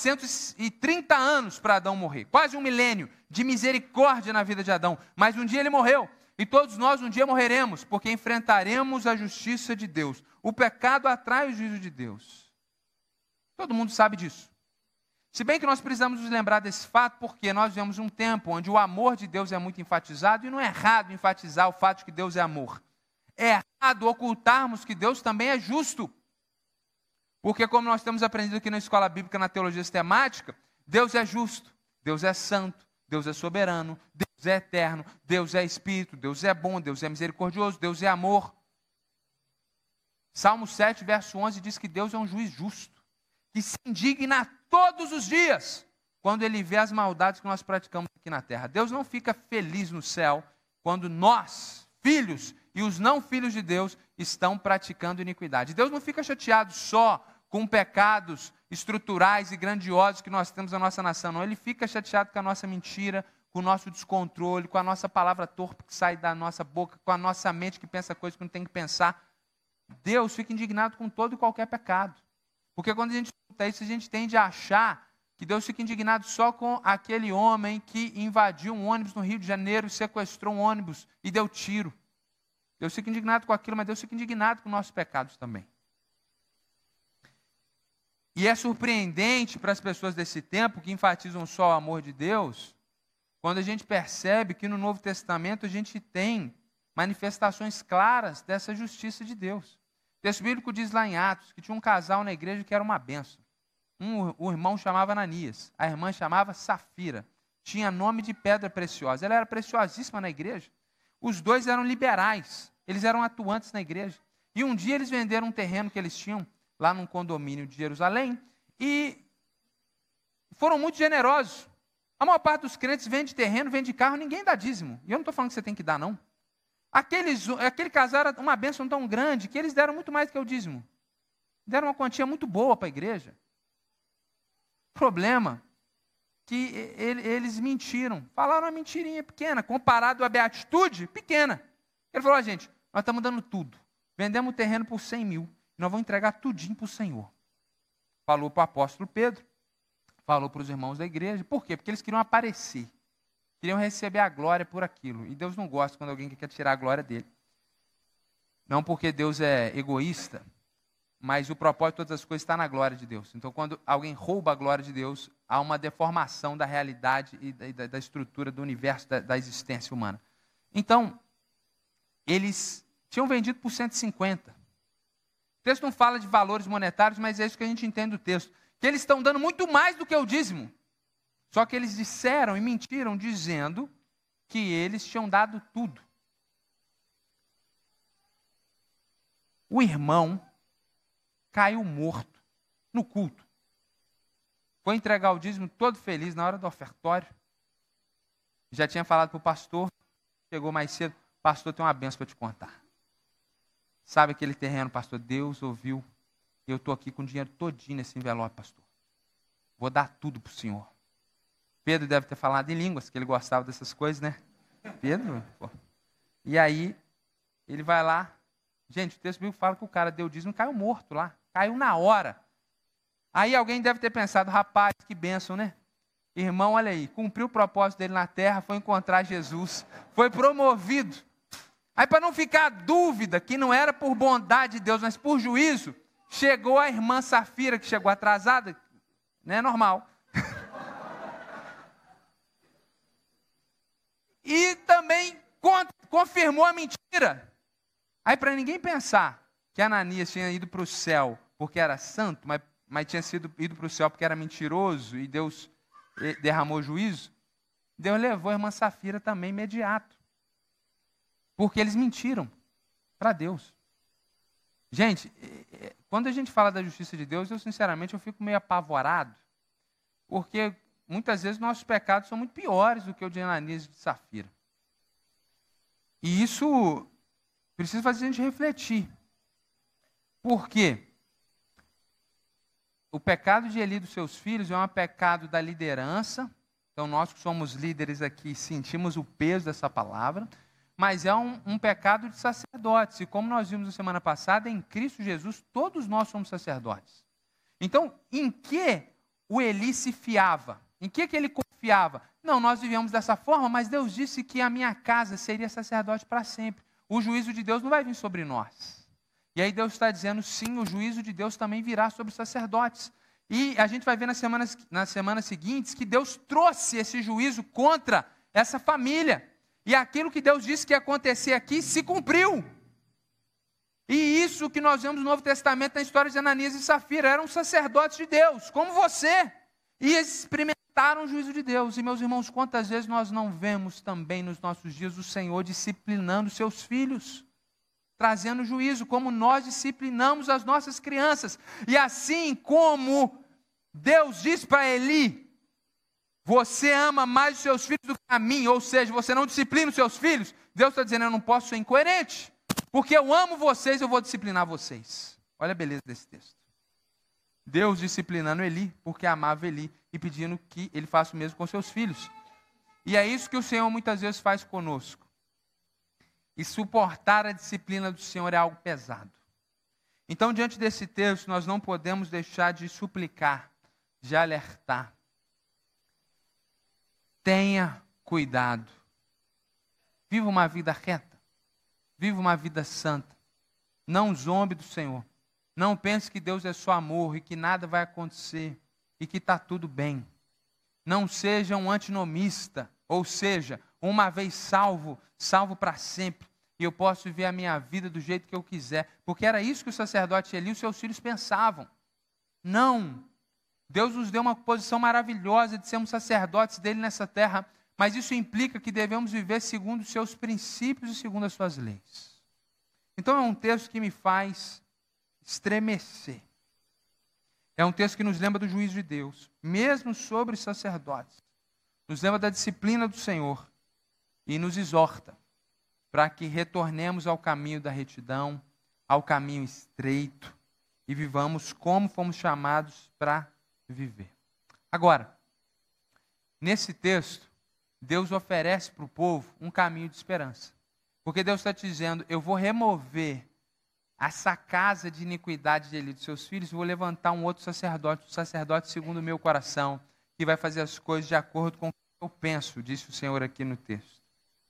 930 anos para Adão morrer. Quase um milênio de misericórdia na vida de Adão. Mas um dia ele morreu. E todos nós um dia morreremos, porque enfrentaremos a justiça de Deus. O pecado atrai o juízo de Deus. Todo mundo sabe disso. Se bem que nós precisamos nos lembrar desse fato, porque nós vivemos um tempo onde o amor de Deus é muito enfatizado, e não é errado enfatizar o fato de que Deus é amor. É errado ocultarmos que Deus também é justo. Porque como nós temos aprendido aqui na escola bíblica, na teologia sistemática, Deus é justo, Deus é santo, Deus é soberano, Deus é eterno, Deus é espírito, Deus é bom, Deus é misericordioso, Deus é amor. Salmo 7, verso 11 diz que Deus é um juiz justo, que se indigna todos os dias quando Ele vê as maldades que nós praticamos aqui na terra. Deus não fica feliz no céu quando nós, filhos e os não filhos de Deus, estão praticando iniquidade. Deus não fica chateado só com pecados estruturais e grandiosos que nós temos na nossa nação, não. Ele fica chateado com a nossa mentira, com o nosso descontrole, com a nossa palavra torpe que sai da nossa boca, com a nossa mente que pensa coisas que não tem que pensar. Deus fica indignado com todo e qualquer pecado. Porque quando a gente escuta isso, a gente tende a achar que Deus fica indignado só com aquele homem que invadiu um ônibus no Rio de Janeiro, sequestrou um ônibus e deu tiro. Deus fica indignado com aquilo, mas Deus fica indignado com nossos pecados também. E é surpreendente para as pessoas desse tempo, que enfatizam só o amor de Deus, quando a gente percebe que no Novo Testamento a gente tem manifestações claras dessa justiça de Deus. O texto bíblico diz lá em Atos que tinha um casal na igreja que era uma bênção. O irmão chamava Ananias, a irmã chamava Safira. Tinha nome de pedra preciosa. Ela era preciosíssima na igreja. Os dois eram liberais, eles eram atuantes na igreja. E um dia eles venderam um terreno que eles tinham lá num condomínio de Jerusalém e foram muito generosos. A maior parte dos crentes vende terreno, vende carro, ninguém dá dízimo. E eu não estou falando que você tem que dar, não. Aquele casal era uma bênção tão grande que eles deram muito mais do que o dízimo. Deram uma quantia muito boa para a igreja. O problema que eles mentiram. Falaram uma mentirinha pequena, comparado à beatitude, pequena. Ele falou: gente, nós estamos dando tudo. Vendemos o terreno por 100 mil. Nós vamos entregar tudinho para o Senhor. Falou para o apóstolo Pedro. Falou para os irmãos da igreja. Por quê? Porque eles queriam aparecer. Queriam receber a glória por aquilo. E Deus não gosta quando alguém quer tirar a glória dele. Não porque Deus é egoísta, mas o propósito de todas as coisas está na glória de Deus. Então, quando alguém rouba a glória de Deus, há uma deformação da realidade e da estrutura do universo, da existência humana. Então, eles tinham vendido por 150. O texto não fala de valores monetários, mas é isso que a gente entende do texto. Que eles estão dando muito mais do que o dízimo. Só que eles disseram e mentiram dizendo que eles tinham dado tudo. O irmão caiu morto no culto. Foi entregar o dízimo todo feliz na hora do ofertório. Já tinha falado para o pastor, chegou mais cedo. Pastor, tem uma benção para te contar. Sabe aquele terreno, pastor? Deus ouviu. Eu estou aqui com o dinheiro todinho nesse envelope, pastor. Vou dar tudo para o senhor. Pedro deve ter falado em línguas, que ele gostava dessas coisas, né? Pedro, pô. E aí, ele vai lá. Gente, o texto bíblico fala que o cara deu dízimo e caiu morto lá. Caiu na hora. Aí alguém deve ter pensado, rapaz, que bênção, né? Irmão, olha aí, cumpriu o propósito dele na terra, foi encontrar Jesus, foi promovido. Aí, para não ficar dúvida que não era por bondade de Deus, mas por juízo, chegou a irmã Safira, que chegou atrasada, né? Normal. E também confirmou a mentira. Aí, para ninguém pensar que Ananias tinha ido para o céu porque era santo, mas tinha ido para o céu porque era mentiroso e Deus derramou juízo, Deus levou a irmã Safira também imediato. Porque eles mentiram para Deus. Gente, quando a gente fala da justiça de Deus, sinceramente eu fico meio apavorado, porque muitas vezes nossos pecados são muito piores do que o de Ananias e de Safira. E isso precisa fazer a gente refletir. Por quê? O pecado de Eli e dos seus filhos é um pecado da liderança. Então, nós que somos líderes aqui sentimos o peso dessa palavra. Mas é um pecado de sacerdotes. E como nós vimos na semana passada, em Cristo Jesus, todos nós somos sacerdotes. Então, em que o Eli se fiava? Em que ele confiava? Não, nós vivemos dessa forma, mas Deus disse que a minha casa seria sacerdote para sempre. O juízo de Deus não vai vir sobre nós. E aí Deus está dizendo, sim, o juízo de Deus também virá sobre os sacerdotes. E a gente vai ver nas semanas seguintes que Deus trouxe esse juízo contra essa família. E aquilo que Deus disse que ia acontecer aqui se cumpriu. E isso que nós vemos no Novo Testamento na história de Ananias e Safira, eram sacerdotes de Deus, como você. E experimentaram o juízo de Deus. E meus irmãos, quantas vezes nós não vemos também nos nossos dias o Senhor disciplinando seus filhos, trazendo juízo, como nós disciplinamos as nossas crianças. E assim como Deus diz para Eli, você ama mais os seus filhos do que a mim, ou seja, você não disciplina os seus filhos, Deus está dizendo, eu não posso ser incoerente, porque eu amo vocês, eu vou disciplinar vocês. Olha a beleza desse texto. Deus disciplinando Eli, porque amava Eli, e pedindo que ele faça o mesmo com seus filhos. E é isso que o Senhor muitas vezes faz conosco. E suportar a disciplina do Senhor é algo pesado. Então, diante desse texto, nós não podemos deixar de suplicar, de alertar. Tenha cuidado. Viva uma vida reta. Viva uma vida santa. Não zombe do Senhor. Não pense que Deus é só amor e que nada vai acontecer e que está tudo bem. Não seja um antinomista, ou seja, uma vez salvo, salvo para sempre. E eu posso viver a minha vida do jeito que eu quiser. Porque era isso que o sacerdote Eli e os seus filhos pensavam. Não. Deus nos deu uma posição maravilhosa de sermos sacerdotes dele nessa terra, mas isso implica que devemos viver segundo os seus princípios e segundo as suas leis. Então é um texto que me faz estremecer. É um texto que nos lembra do juízo de Deus, mesmo sobre os sacerdotes. Nos lembra da disciplina do Senhor e nos exorta para que retornemos ao caminho da retidão, ao caminho estreito e vivamos como fomos chamados para viver. Agora, nesse texto, Deus oferece para o povo um caminho de esperança. Porque Deus está te dizendo, eu vou remover essa casa de iniquidade de Eli dos seus filhos, vou levantar um outro sacerdote, um sacerdote segundo o meu coração, que vai fazer as coisas de acordo com o que eu penso, disse o Senhor aqui no texto.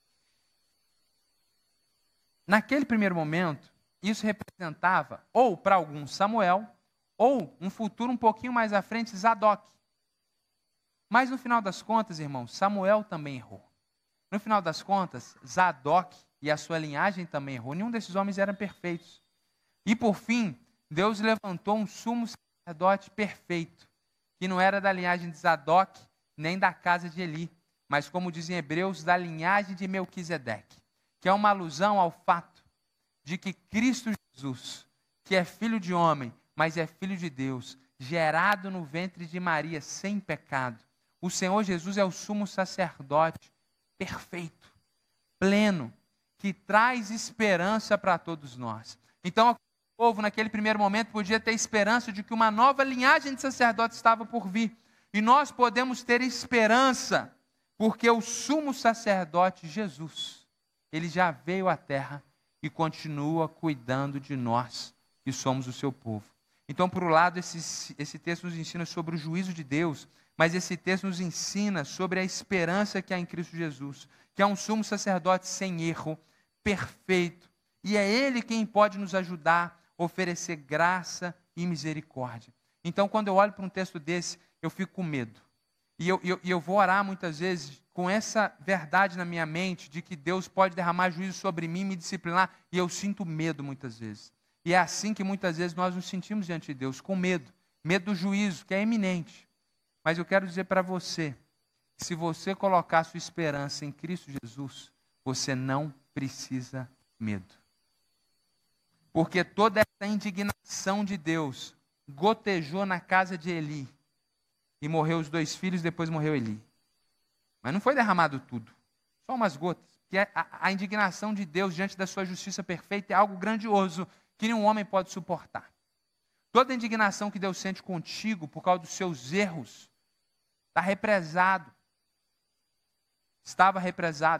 Naquele primeiro momento, isso representava, ou para alguns, Samuel, ou um futuro um pouquinho mais à frente, Zadok. Mas no final das contas, irmãos, Samuel também errou. No final das contas, Zadok e a sua linhagem também errou. Nenhum desses homens eram perfeitos. E por fim, Deus levantou um sumo sacerdote perfeito, que não era da linhagem de Zadok, nem da casa de Eli, mas como dizem Hebreus, da linhagem de Melquisedeque, que é uma alusão ao fato de que Cristo Jesus que é filho de homem, mas é filho de Deus, gerado no ventre de Maria, sem pecado. O Senhor Jesus é o sumo sacerdote perfeito, pleno, que traz esperança para todos nós. Então, o povo, naquele primeiro momento, podia ter esperança de que uma nova linhagem de sacerdotes estava por vir. E nós podemos ter esperança, porque o sumo sacerdote Jesus, ele já veio à terra e continua cuidando de nós, que somos o seu povo. Então, por um lado, esse texto nos ensina sobre o juízo de Deus, mas esse texto nos ensina sobre a esperança que há em Cristo Jesus, que é um sumo sacerdote sem erro, perfeito, e é Ele quem pode nos ajudar a oferecer graça e misericórdia. Então, quando eu olho para um texto desse, eu fico com medo. E eu vou orar muitas vezes com essa verdade na minha mente, de que Deus pode derramar juízo sobre mim, me disciplinar, e eu sinto medo muitas vezes. E é assim que muitas vezes nós nos sentimos diante de Deus, com medo. Medo do juízo, que é iminente. Mas eu quero dizer para você, que se você colocar sua esperança em Cristo Jesus, você não precisa medo. Porque toda essa indignação de Deus gotejou na casa de Eli. E morreu os 2 filhos, depois morreu Eli. Mas não foi derramado tudo, só umas gotas. Que a indignação de Deus diante da sua justiça perfeita é algo grandioso que nenhum homem pode suportar. Toda a indignação que Deus sente contigo por causa dos seus erros está represado. Estava represado.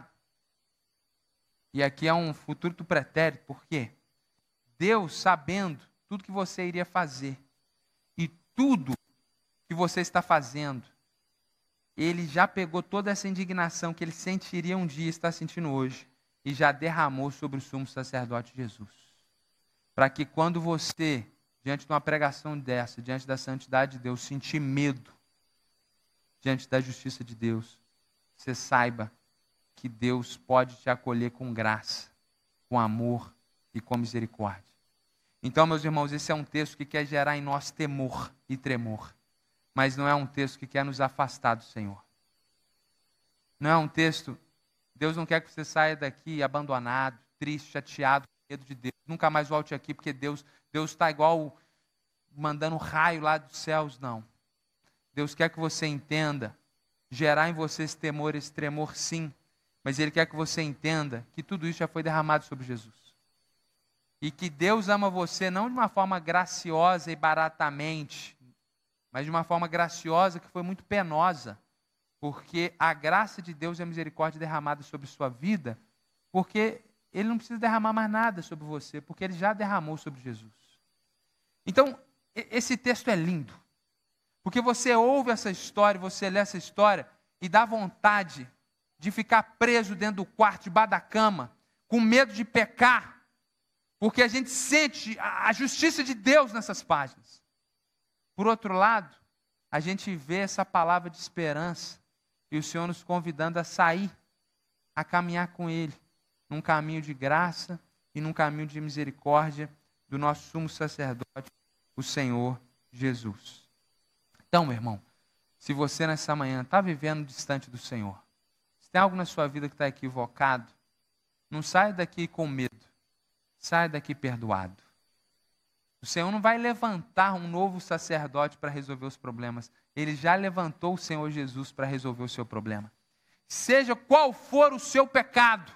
E aqui é um futuro do pretérito, por quê? Deus, sabendo tudo que você iria fazer e tudo que você está fazendo, Ele já pegou toda essa indignação que Ele sentiria um dia e está sentindo hoje e já derramou sobre o sumo sacerdote Jesus. Para que quando você, diante de uma pregação dessa, diante da santidade de Deus, sentir medo diante da justiça de Deus, você saiba que Deus pode te acolher com graça, com amor e com misericórdia. Então, meus irmãos, esse é um texto que quer gerar em nós temor e tremor, mas não é um texto que quer nos afastar do Senhor. Não é um texto, Deus não quer que você saia daqui abandonado, triste, chateado, com medo de Deus. Nunca mais volte aqui, porque Deus está igual mandando raio lá dos céus, não. Deus quer que você entenda, gerar em você esse temor, esse tremor, sim, mas Ele quer que você entenda que tudo isso já foi derramado sobre Jesus. E que Deus ama você não de uma forma graciosa e baratamente, mas de uma forma graciosa que foi muito penosa, porque a graça de Deus e a misericórdia derramada sobre sua vida, porque Ele não precisa derramar mais nada sobre você, porque Ele já derramou sobre Jesus. Então, esse texto é lindo, porque você ouve essa história, você lê essa história e dá vontade de ficar preso dentro do quarto, debaixo da cama, com medo de pecar, porque a gente sente a justiça de Deus nessas páginas. Por outro lado, a gente vê essa palavra de esperança e o Senhor nos convidando a sair, a caminhar com Ele, num caminho de graça e num caminho de misericórdia do nosso sumo sacerdote, o Senhor Jesus. Então, meu irmão, se você nessa manhã está vivendo distante do Senhor, se tem algo na sua vida que está equivocado, não saia daqui com medo, saia daqui perdoado. O Senhor não vai levantar um novo sacerdote para resolver os problemas. Ele já levantou o Senhor Jesus para resolver o seu problema. Seja qual for o seu pecado,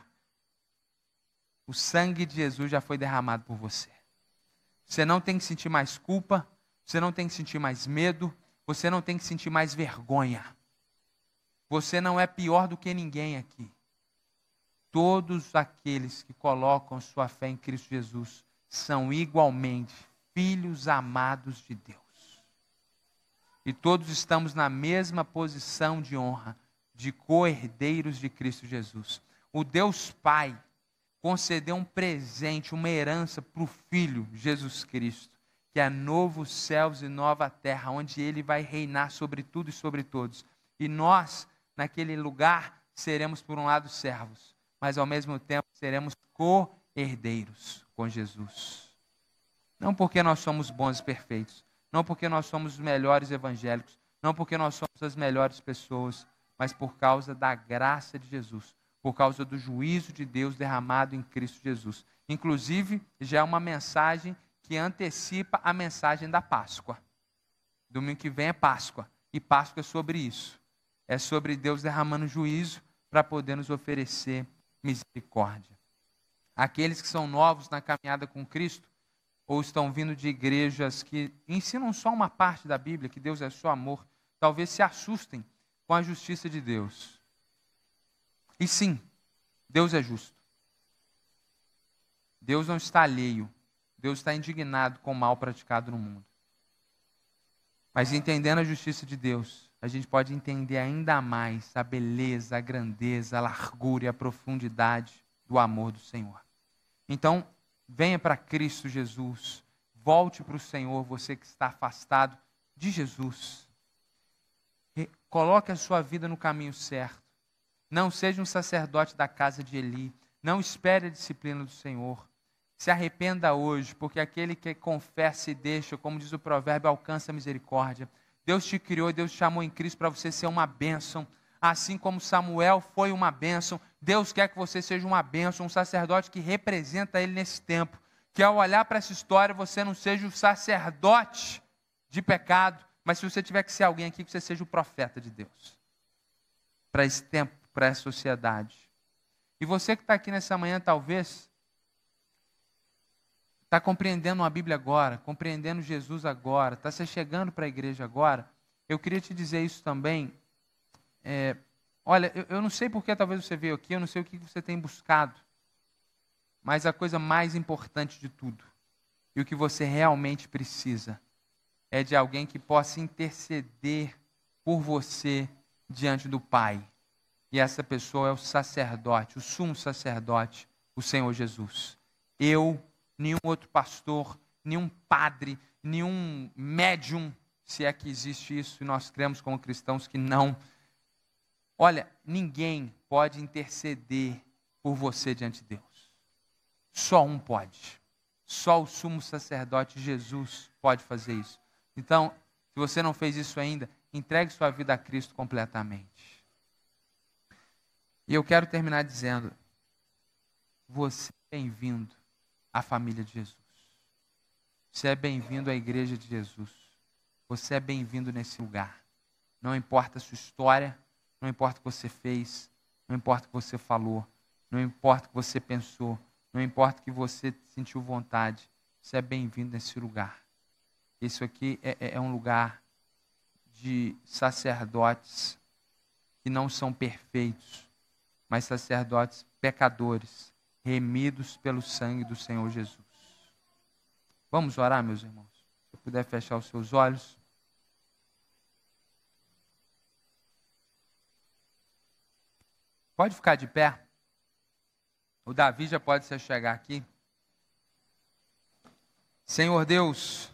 o sangue de Jesus já foi derramado por você. Você não tem que sentir mais culpa, você não tem que sentir mais medo, você não tem que sentir mais vergonha. Você não é pior do que ninguém aqui. Todos aqueles que colocam sua fé em Cristo Jesus são igualmente filhos amados de Deus. E todos estamos na mesma posição de honra, de co-herdeiros de Cristo Jesus. O Deus Pai concedeu um presente, uma herança para o Filho Jesus Cristo, que é novos céus e nova terra, onde Ele vai reinar sobre tudo e sobre todos. E nós, naquele lugar, seremos por um lado servos, mas ao mesmo tempo seremos co-herdeiros com Jesus. Não porque nós somos bons e perfeitos, não porque nós somos os melhores evangélicos, não porque nós somos as melhores pessoas, mas por causa da graça de Jesus, por causa do juízo de Deus derramado em Cristo Jesus. Inclusive, já é uma mensagem que antecipa a mensagem da Páscoa. Domingo que vem é Páscoa, e Páscoa é sobre isso. É sobre Deus derramando juízo para poder nos oferecer misericórdia. Aqueles que são novos na caminhada com Cristo, ou estão vindo de igrejas que ensinam só uma parte da Bíblia, que Deus é só amor, talvez se assustem com a justiça de Deus. E sim, Deus é justo. Deus não está alheio. Deus está indignado com o mal praticado no mundo. Mas entendendo a justiça de Deus, a gente pode entender ainda mais a beleza, a grandeza, a largura e a profundidade do amor do Senhor. Então, venha para Cristo Jesus. Volte para o Senhor, você que está afastado de Jesus. Coloque a sua vida no caminho certo. Não seja um sacerdote da casa de Eli. Não espere a disciplina do Senhor. Se arrependa hoje, porque aquele que confessa e deixa, como diz o provérbio, alcança a misericórdia. Deus te criou e Deus te chamou em Cristo para você ser uma bênção. Assim como Samuel foi uma bênção, Deus quer que você seja uma bênção, um sacerdote que representa Ele nesse tempo. Que ao olhar para essa história, você não seja o sacerdote de pecado, mas se você tiver que ser alguém aqui, que você seja o profeta de Deus. Para esse tempo, para essa sociedade. E você que está aqui nessa manhã, talvez, está compreendendo a Bíblia agora, compreendendo Jesus agora, está se chegando para a igreja agora, eu queria te dizer isso também. Olha, eu não sei porque talvez você veio aqui, eu não sei o que você tem buscado, mas a coisa mais importante de tudo, e o que você realmente precisa, é de alguém que possa interceder por você diante do Pai. E essa pessoa é o sacerdote, o sumo sacerdote, o Senhor Jesus. Eu, nenhum outro pastor, nenhum padre, nenhum médium, se é que existe isso, e nós cremos como cristãos que não. Olha, ninguém pode interceder por você diante de Deus. Só um pode. Só o sumo sacerdote Jesus pode fazer isso. Então, se você não fez isso ainda, entregue sua vida a Cristo completamente. E eu quero terminar dizendo, você é bem-vindo à família de Jesus. Você é bem-vindo à igreja de Jesus. Você é bem-vindo nesse lugar. Não importa a sua história, não importa o que você fez, não importa o que você falou, não importa o que você pensou, não importa o que você sentiu vontade, você é bem-vindo nesse lugar. Isso aqui é um lugar de sacerdotes que não são perfeitos, mas sacerdotes pecadores, remidos pelo sangue do Senhor Jesus. Vamos orar, meus irmãos? Se puder fechar os seus olhos. Pode ficar de pé. O Davi já pode se chegar aqui. Senhor Deus,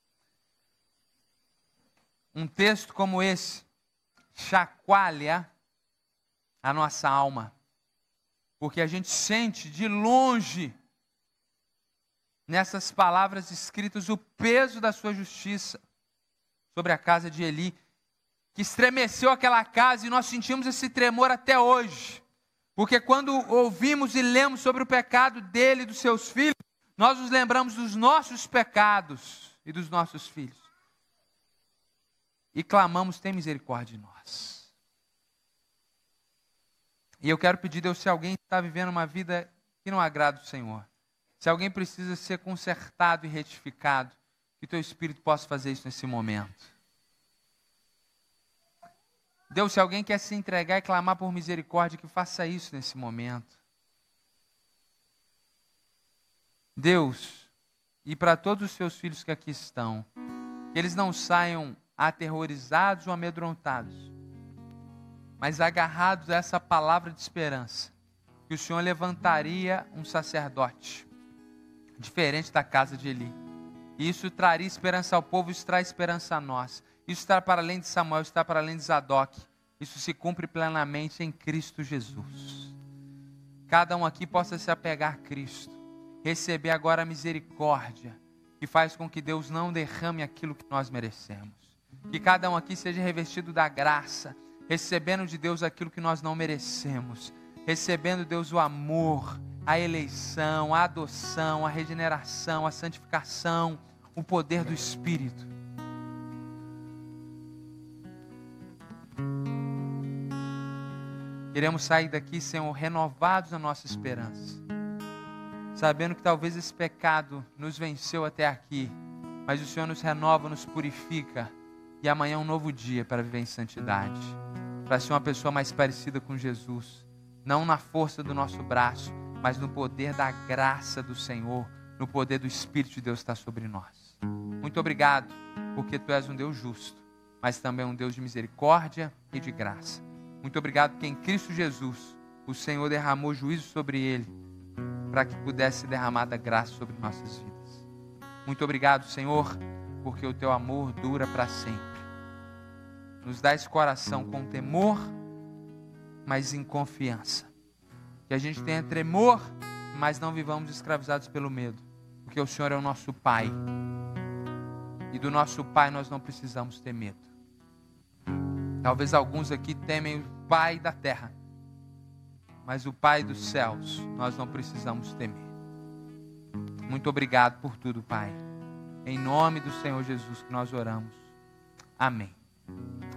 um texto como esse chacoalha a nossa alma, porque a gente sente de longe, nessas palavras escritas, o peso da sua justiça sobre a casa de Eli, que estremeceu aquela casa, e nós sentimos esse tremor até hoje, porque quando ouvimos e lemos sobre o pecado dele e dos seus filhos, nós nos lembramos dos nossos pecados e dos nossos filhos, e clamamos, tem misericórdia de nós. E eu quero pedir, Deus, se alguém está vivendo uma vida que não agrada o Senhor, se alguém precisa ser consertado e retificado, que teu Espírito possa fazer isso nesse momento. Deus, se alguém quer se entregar e clamar por misericórdia, que faça isso nesse momento. Deus, e para todos os seus filhos que aqui estão, que eles não saiam aterrorizados ou amedrontados, mas agarrados a essa palavra de esperança, que o Senhor levantaria um sacerdote, diferente da casa de Eli. E isso traria esperança ao povo, isso traz esperança a nós. Isso está para além de Samuel, isso está para além de Zadok. Isso se cumpre plenamente em Cristo Jesus. Cada um aqui possa se apegar a Cristo, receber agora a misericórdia, que faz com que Deus não derrame aquilo que nós merecemos. Que cada um aqui seja revestido da graça, recebendo de Deus aquilo que nós não merecemos, recebendo, Deus, o amor, a eleição, a adoção, a regeneração, a santificação, o poder do Espírito. Queremos sair daqui, Senhor, renovados na nossa esperança, sabendo que talvez esse pecado nos venceu até aqui, mas o Senhor nos renova, nos purifica, e amanhã é um novo dia para viver em santidade, para ser uma pessoa mais parecida com Jesus, não na força do nosso braço, mas no poder da graça do Senhor, no poder do Espírito de Deus que está sobre nós. Muito obrigado, porque Tu és um Deus justo, mas também um Deus de misericórdia e de graça. Muito obrigado porque em Cristo Jesus o Senhor derramou juízo sobre Ele, para que pudesse ser derramada graça sobre nossas vidas. Muito obrigado, Senhor, porque o Teu amor dura para sempre. Nos dá esse coração com temor, mas em confiança. Que a gente tenha tremor, mas não vivamos escravizados pelo medo, porque o Senhor é o nosso Pai. E do nosso Pai nós não precisamos ter medo. Talvez alguns aqui temem o Pai da terra, mas o Pai dos céus nós não precisamos temer. Muito obrigado por tudo, Pai. Em nome do Senhor Jesus que nós oramos. Amém.